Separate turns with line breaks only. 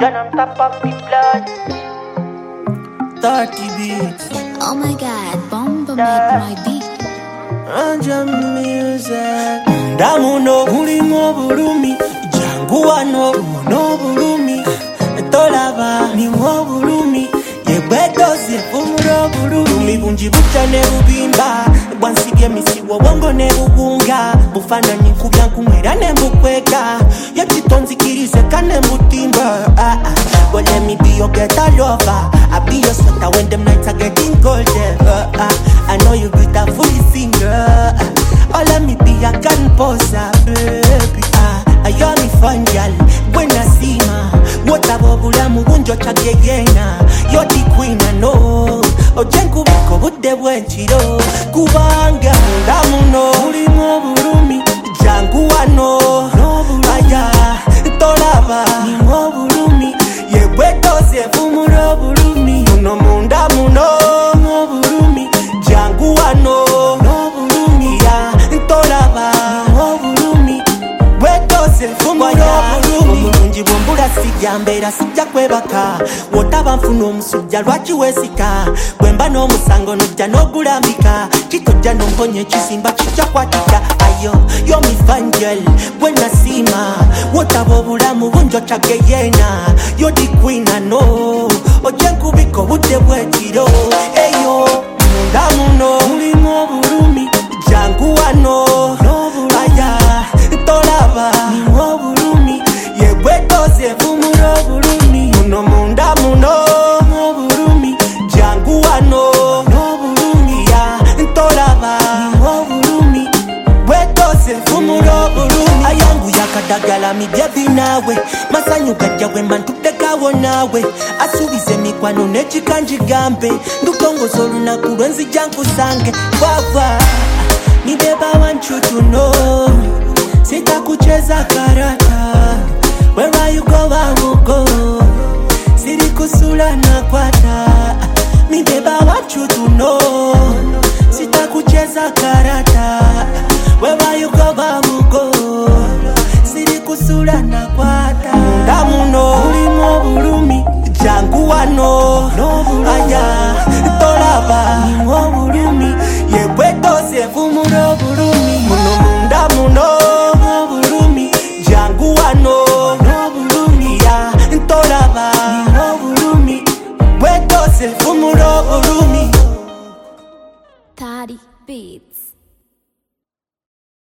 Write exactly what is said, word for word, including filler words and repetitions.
Then I'm top of the blood.
thirty beats.
Oh my god, Bomba made my beat.
Anja music. Ndamuno mulimu bulumi, jangu wano muno bulumi. Tolaba ni mwo bulumi, yebwedoze fumuro bulumi. Bunji bucha ne bubimba, bwansibye misiwo wongo ne bugunga. Bufana nkubya nkumwera ne mbukweka, yakitonzikirize kane mutimba. Ah ah, well let me be your ghetto lover. I be your sweater when them nights are getting colder. Uh, uh, I know you beautiful singer. Oh, let me be a gun poser, baby. Ah, I am me fun girl. When I see ma, what a bubula mugunjo chageyena. You're the queen, I know. Ojenku biko bude wenchiro. Kubanga ndamuno, mulimo bulumi. Jangu wano, aya tolaba ni mo bulumi. Yebwetose fumuro bulumi. Muno munda muno mo bulumi. Jangu wano no bulumi ya tolaba mo bulumi. Bwetose fumuro bulumi. Omulungi bwombula sijambera sijja kwebaka. Wotaba nfuno omusujja lwaki wesika. Bwemba n'omusango nojja n'ogulambika. Kitojja n'omponye ekisimba kijja kwatija. Ayo yo mi fun girl when I see ma. Wotaba obulamu bunjo chageyena. You're the queen I know. Ojenkubiko budde bwekiro. Eyo mundamuno mulimo bulumi. Jangu wano aya tolaba ni mwo bulumi. Yebwetose fumuro bulumi. Muno munda muno mwo bulumi. Jangu wano no bulumi ya tolaba ni mwo bulumi. Bwetose fumuro bulumi. Ayangu yakadagala midyebi nawe. Masanyu gajja wemba ntutekawo nawe. Asubize mikwano nekikanjigambe. Ndukongoza olunaku lwenzijja nkusange. Wawa, mi babe I want you to know. Sitakucheza karata.